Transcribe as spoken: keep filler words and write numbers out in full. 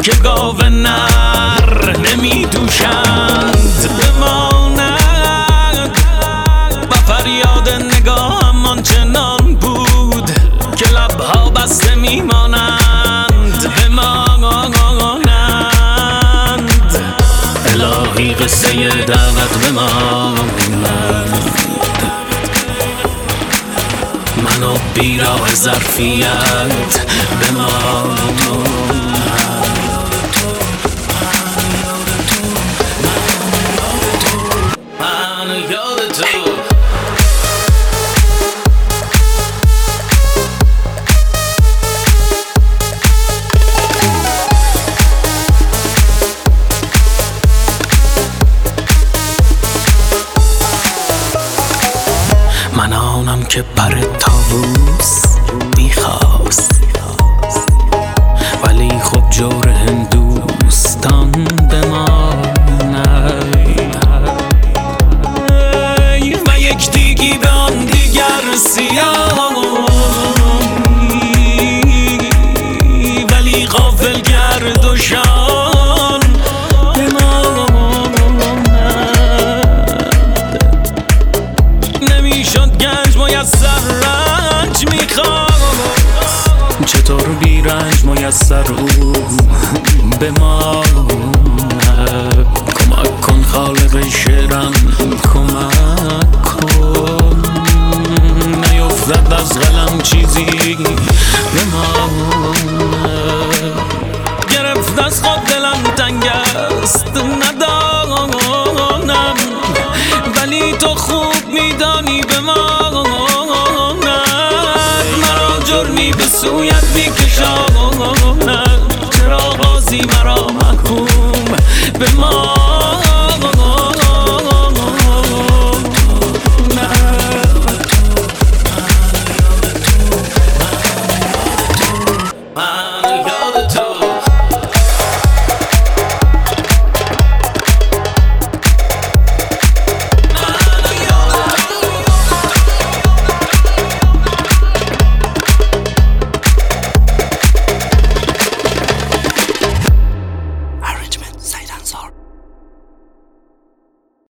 که گاو نر نمی دوشند بماند و فریاد نگاهم آنچنان بود که لبها بسته میمانند بمانند. الهی قصه دعوت بماند، منو بیراه ظرفیت بماند. من آنم که پر طاووس میخواست، ولی خب جور هندوستان بماند و یک دیگی به آن دیگر سیاه، ولی غافل گرد و شان نمیشد گنج میسر رنج میخواد، چطور بی رنج میسر او به ما. کمک کن خالق شعرم کمک کن، نیفتد از قلم چیزی به ما. گرفت از خود دلم تنگ است ندانم، ولی تو خوب میدانی به ما. مرا جرمی به سویت میکشاند، چرا بازی مرا محکوم به ما.